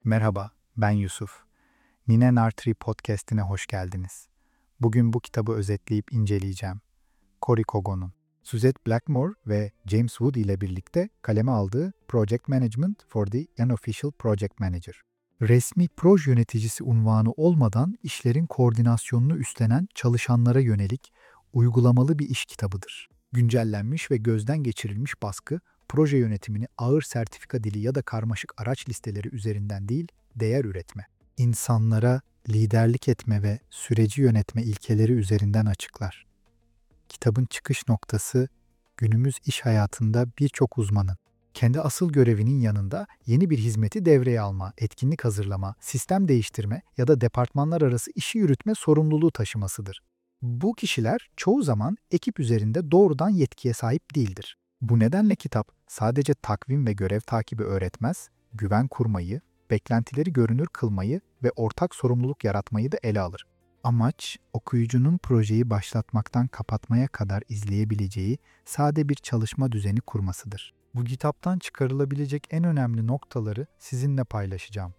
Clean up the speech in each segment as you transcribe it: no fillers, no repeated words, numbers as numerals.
Merhaba, ben Yusuf. Nine Nartri podcast'ine hoş geldiniz. Bugün bu kitabı özetleyip inceleyeceğim. Cory Kogon'un, Suzette Blackmore ve James Wood ile birlikte kaleme aldığı Project Management for the Unofficial Project Manager. Resmi proje yöneticisi unvanı olmadan işlerin koordinasyonunu üstlenen çalışanlara yönelik uygulamalı bir iş kitabıdır. Güncellenmiş ve gözden geçirilmiş baskı, proje yönetimini ağır sertifika dili ya da karmaşık araç listeleri üzerinden değil, değer üretme, insanlara liderlik etme ve süreci yönetme ilkeleri üzerinden açıklar. Kitabın çıkış noktası, günümüz iş hayatında birçok uzmanın kendi asıl görevinin yanında yeni bir hizmeti devreye alma, etkinlik hazırlama, sistem değiştirme ya da departmanlar arası işi yürütme sorumluluğu taşımasıdır. Bu kişiler çoğu zaman ekip üzerinde doğrudan yetkiye sahip değildir. Bu nedenle kitap sadece takvim ve görev takibi öğretmez, güven kurmayı, beklentileri görünür kılmayı ve ortak sorumluluk yaratmayı da ele alır. Amaç, okuyucunun projeyi başlatmaktan kapatmaya kadar izleyebileceği sade bir çalışma düzeni kurmasıdır. Bu kitaptan çıkarılabilecek en önemli noktaları sizinle paylaşacağım.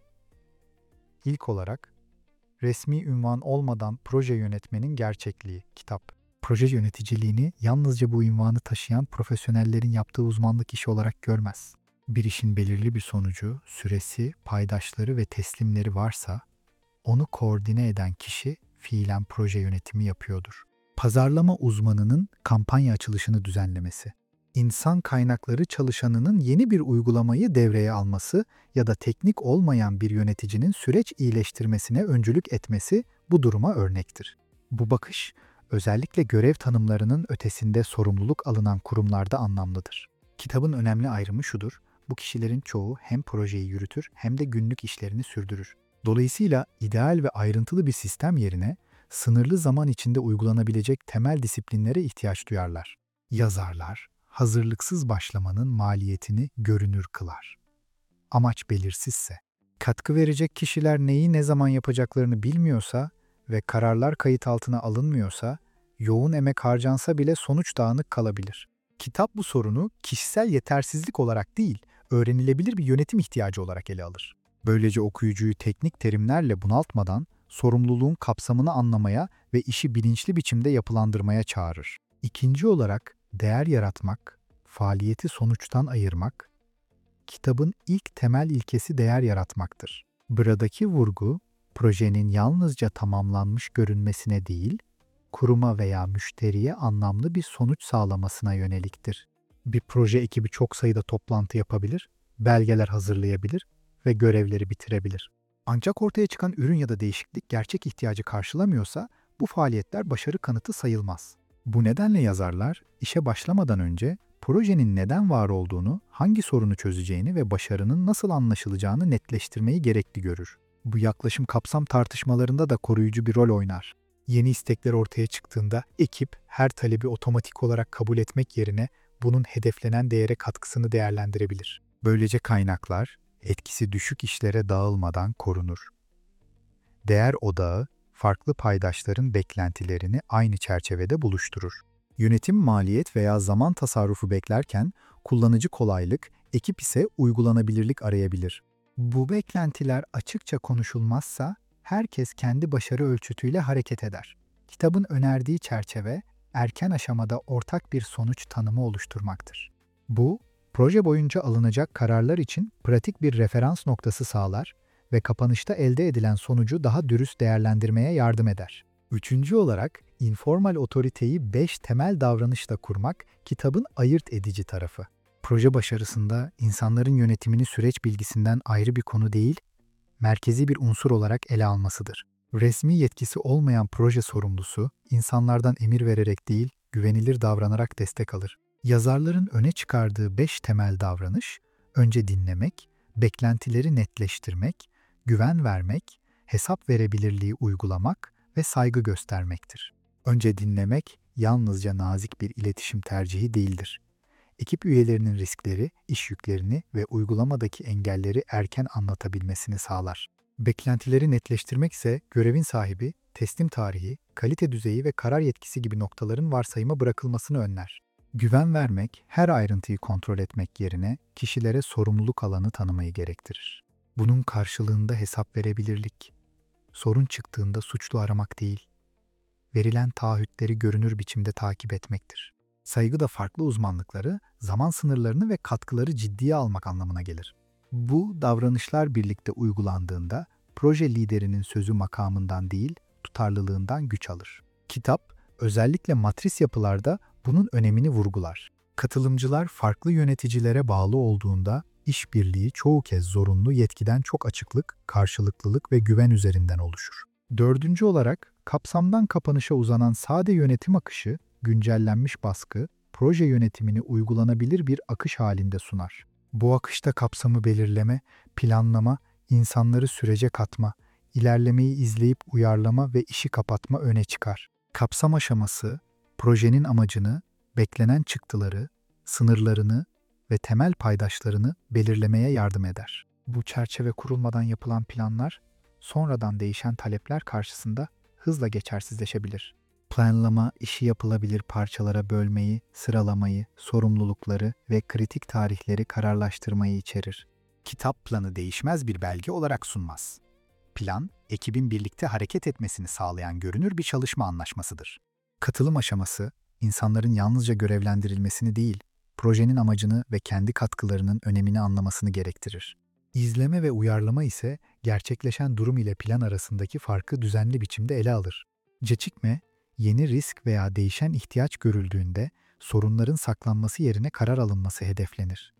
İlk olarak, resmi ünvan olmadan proje yönetmenin gerçekliği kitap. Proje yöneticiliğini yalnızca bu ünvanı taşıyan profesyonellerin yaptığı uzmanlık işi olarak görmez. Bir işin belirli bir sonucu, süresi, paydaşları ve teslimleri varsa, onu koordine eden kişi fiilen proje yönetimi yapıyordur. Pazarlama uzmanının kampanya açılışını düzenlemesi, insan kaynakları çalışanının yeni bir uygulamayı devreye alması ya da teknik olmayan bir yöneticinin süreç iyileştirmesine öncülük etmesi bu duruma örnektir. Bu bakış, özellikle görev tanımlarının ötesinde sorumluluk alınan kurumlarda anlamlıdır. Kitabın önemli ayrımı şudur: bu kişilerin çoğu hem projeyi yürütür hem de günlük işlerini sürdürür. Dolayısıyla ideal ve ayrıntılı bir sistem yerine sınırlı zaman içinde uygulanabilecek temel disiplinlere ihtiyaç duyarlar. Yazarlar, hazırlıksız başlamanın maliyetini görünür kılar. Amaç belirsizse, katkı verecek kişiler neyi ne zaman yapacaklarını bilmiyorsa ve kararlar kayıt altına alınmıyorsa, yoğun emek harcansa bile sonuç dağınık kalabilir. Kitap bu sorunu kişisel yetersizlik olarak değil, öğrenilebilir bir yönetim ihtiyacı olarak ele alır. Böylece okuyucuyu teknik terimlerle bunaltmadan sorumluluğun kapsamını anlamaya ve işi bilinçli biçimde yapılandırmaya çağırır. İkinci olarak değer yaratmak, faaliyeti sonuçtan ayırmak, kitabın ilk temel ilkesi değer yaratmaktır. Buradaki vurgu, projenin yalnızca tamamlanmış görünmesine değil, kuruma veya müşteriye anlamlı bir sonuç sağlamasına yöneliktir. Bir proje ekibi çok sayıda toplantı yapabilir, belgeler hazırlayabilir ve görevleri bitirebilir. Ancak ortaya çıkan ürün ya da değişiklik gerçek ihtiyacı karşılamıyorsa bu faaliyetler başarı kanıtı sayılmaz. Bu nedenle yazarlar işe başlamadan önce projenin neden var olduğunu, hangi sorunu çözeceğini ve başarının nasıl anlaşılacağını netleştirmeyi gerekli görür. Bu yaklaşım kapsam tartışmalarında da koruyucu bir rol oynar. Yeni istekler ortaya çıktığında ekip her talebi otomatik olarak kabul etmek yerine bunun hedeflenen değere katkısını değerlendirebilir. Böylece kaynaklar etkisi düşük işlere dağılmadan korunur. Değer odağı, farklı paydaşların beklentilerini aynı çerçevede buluşturur. Yönetim maliyet veya zaman tasarrufu beklerken kullanıcı kolaylık, ekip ise uygulanabilirlik arayabilir. Bu beklentiler açıkça konuşulmazsa herkes kendi başarı ölçütüyle hareket eder. Kitabın önerdiği çerçeve erken aşamada ortak bir sonuç tanımı oluşturmaktır. Bu, proje boyunca alınacak kararlar için pratik bir referans noktası sağlar ve kapanışta elde edilen sonucu daha dürüst değerlendirmeye yardım eder. Üçüncü olarak, informal otoriteyi 5 temel davranışla kurmak kitabın ayırt edici tarafı. Proje başarısında insanların yönetimini süreç bilgisinden ayrı bir konu değil, merkezi bir unsur olarak ele almasıdır. Resmi yetkisi olmayan proje sorumlusu, insanlardan emir vererek değil, güvenilir davranarak destek alır. Yazarların öne çıkardığı 5 temel davranış, önce dinlemek, beklentileri netleştirmek, güven vermek, hesap verebilirliği uygulamak ve saygı göstermektir. Önce dinlemek, yalnızca nazik bir iletişim tercihi değildir. Ekip üyelerinin riskleri, iş yüklerini ve uygulamadaki engelleri erken anlatabilmesini sağlar. Beklentileri netleştirmek ise görevin sahibi, teslim tarihi, kalite düzeyi ve karar yetkisi gibi noktaların varsayıma bırakılmasını önler. Güven vermek, her ayrıntıyı kontrol etmek yerine kişilere sorumluluk alanı tanımayı gerektirir. Bunun karşılığında hesap verebilirlik. Sorun çıktığında suçlu aramak değil, verilen taahhütleri görünür biçimde takip etmektir. Saygı da farklı uzmanlıkları, zaman sınırlarını ve katkıları ciddiye almak anlamına gelir. Bu davranışlar birlikte uygulandığında proje liderinin sözü makamından değil, tutarlılığından güç alır. Kitap, özellikle matris yapılarda bunun önemini vurgular. Katılımcılar farklı yöneticilere bağlı olduğunda işbirliği çoğu kez zorunlu yetkiden çok açıklık, karşılıklılık ve güven üzerinden oluşur. Dördüncü olarak, kapsamdan kapanışa uzanan sade yönetim akışı, güncellenmiş baskı, proje yönetimini uygulanabilir bir akış halinde sunar. Bu akışta kapsamı belirleme, planlama, insanları sürece katma, ilerlemeyi izleyip uyarlama ve işi kapatma öne çıkar. Kapsam aşaması, projenin amacını, beklenen çıktıları, sınırlarını ve temel paydaşlarını belirlemeye yardım eder. Bu çerçeve kurulmadan yapılan planlar, sonradan değişen talepler karşısında hızla geçersizleşebilir. Planlama, işi yapılabilir parçalara bölmeyi, sıralamayı, sorumlulukları ve kritik tarihleri kararlaştırmayı içerir. Kitap planı değişmez bir belge olarak sunmaz. Plan, ekibin birlikte hareket etmesini sağlayan görünür bir çalışma anlaşmasıdır. Katılım aşaması, insanların yalnızca görevlendirilmesini değil, projenin amacını ve kendi katkılarının önemini anlamasını gerektirir. İzleme ve uyarlama ise gerçekleşen durum ile plan arasındaki farkı düzenli biçimde ele alır. Gecikme, yeni risk veya değişen ihtiyaç görüldüğünde sorunların saklanması yerine karar alınması hedeflenir.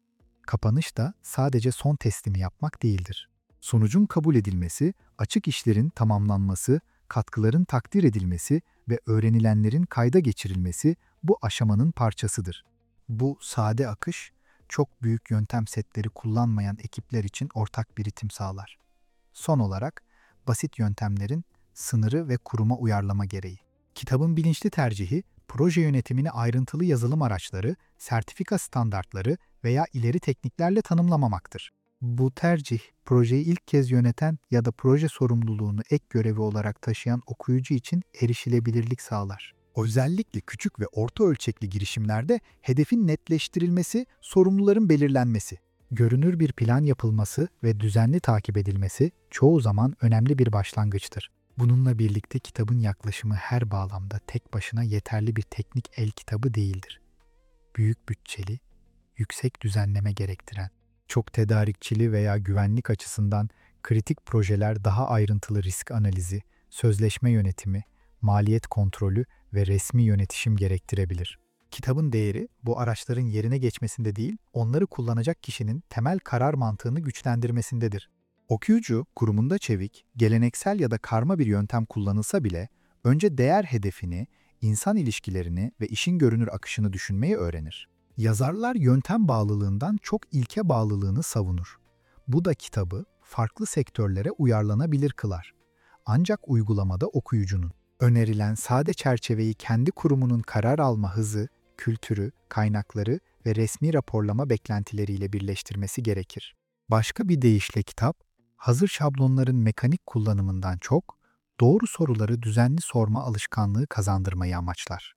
Kapanış da sadece son teslimi yapmak değildir. Sonucun kabul edilmesi, açık işlerin tamamlanması, katkıların takdir edilmesi ve öğrenilenlerin kayda geçirilmesi bu aşamanın parçasıdır. Bu sade akış, çok büyük yöntem setleri kullanmayan ekipler için ortak bir ritim sağlar. Son olarak, basit yöntemlerin sınırı ve kuruma uyarlama gereği. Kitabın bilinçli tercihi, proje yönetimini ayrıntılı yazılım araçları, sertifika standartları veya ileri tekniklerle tanımlamamaktır. Bu tercih, projeyi ilk kez yöneten ya da proje sorumluluğunu ek görevi olarak taşıyan okuyucu için erişilebilirlik sağlar. Özellikle küçük ve orta ölçekli girişimlerde hedefin netleştirilmesi, sorumluların belirlenmesi, görünür bir plan yapılması ve düzenli takip edilmesi çoğu zaman önemli bir başlangıçtır. Bununla birlikte kitabın yaklaşımı her bağlamda tek başına yeterli bir teknik el kitabı değildir. Büyük bütçeli, yüksek düzenleme gerektiren, çok tedarikçili veya güvenlik açısından kritik projeler daha ayrıntılı risk analizi, sözleşme yönetimi, maliyet kontrolü ve resmi yönetişim gerektirebilir. Kitabın değeri bu araçların yerine geçmesinde değil, onları kullanacak kişinin temel karar mantığını güçlendirmesindedir. Okuyucu, kurumunda çevik, geleneksel ya da karma bir yöntem kullanılsa bile önce değer hedefini, insan ilişkilerini ve işin görünür akışını düşünmeyi öğrenir. Yazarlar yöntem bağlılığından çok ilke bağlılığını savunur. Bu da kitabı farklı sektörlere uyarlanabilir kılar. Ancak uygulamada okuyucunun önerilen sade çerçeveyi kendi kurumunun karar alma hızı, kültürü, kaynakları ve resmi raporlama beklentileriyle birleştirmesi gerekir. Başka bir deyişle kitap, hazır şablonların mekanik kullanımından çok, doğru soruları düzenli sorma alışkanlığı kazandırmayı amaçlar.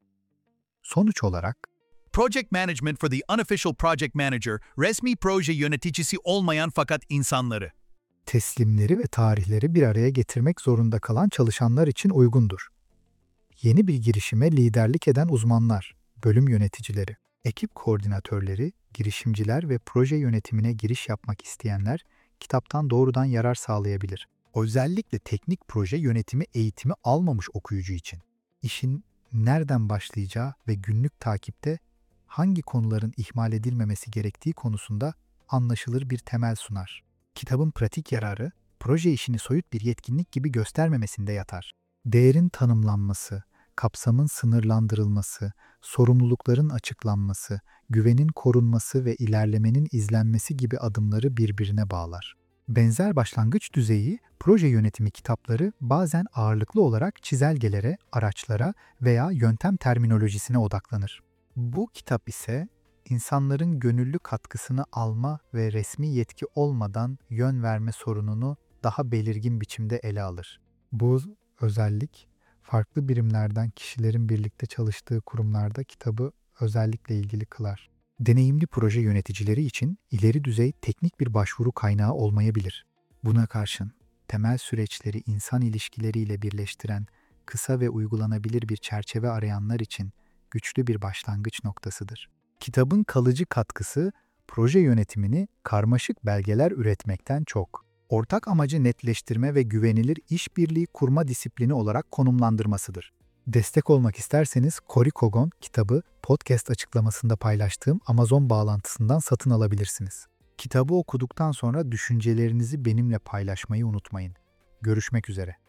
Sonuç olarak, Project Management for the Unofficial Project Manager, resmi proje yöneticisi olmayan fakat insanları. teslimleri ve tarihleri bir araya getirmek zorunda kalan çalışanlar için uygundur. Yeni bir girişime liderlik eden uzmanlar, bölüm yöneticileri, ekip koordinatörleri, girişimciler ve proje yönetimine giriş yapmak isteyenler kitaptan doğrudan yarar sağlayabilir. Özellikle teknik proje yönetimi eğitimi almamış okuyucu için. İşin nereden başlayacağı ve günlük takipte hangi konuların ihmal edilmemesi gerektiği konusunda anlaşılır bir temel sunar. Kitabın pratik yararı, proje işini soyut bir yetkinlik gibi göstermemesinde yatar. Değerin tanımlanması, kapsamın sınırlandırılması, sorumlulukların açıklanması, güvenin korunması ve ilerlemenin izlenmesi gibi adımları birbirine bağlar. Benzer başlangıç düzeyi, proje yönetimi kitapları bazen ağırlıklı olarak çizelgelere, araçlara veya yöntem terminolojisine odaklanır. Bu kitap ise insanların gönüllü katkısını alma ve resmi yetki olmadan yön verme sorununu daha belirgin biçimde ele alır. Bu özellik, farklı birimlerden kişilerin birlikte çalıştığı kurumlarda kitabı özellikle ilgili kılar. deneyimli proje yöneticileri için ileri düzey teknik bir başvuru kaynağı olmayabilir. Buna karşın, temel süreçleri insan ilişkileriyle birleştiren kısa ve uygulanabilir bir çerçeve arayanlar için güçlü bir başlangıç noktasıdır. Kitabın kalıcı katkısı, proje yönetimini karmaşık belgeler üretmekten çok, ortak amacı netleştirme ve güvenilir işbirliği kurma disiplini olarak konumlandırmasıdır. Destek olmak isterseniz Cory Kogon kitabı podcast açıklamasında paylaştığım Amazon bağlantısından satın alabilirsiniz. Kitabı okuduktan sonra düşüncelerinizi benimle paylaşmayı unutmayın. Görüşmek üzere.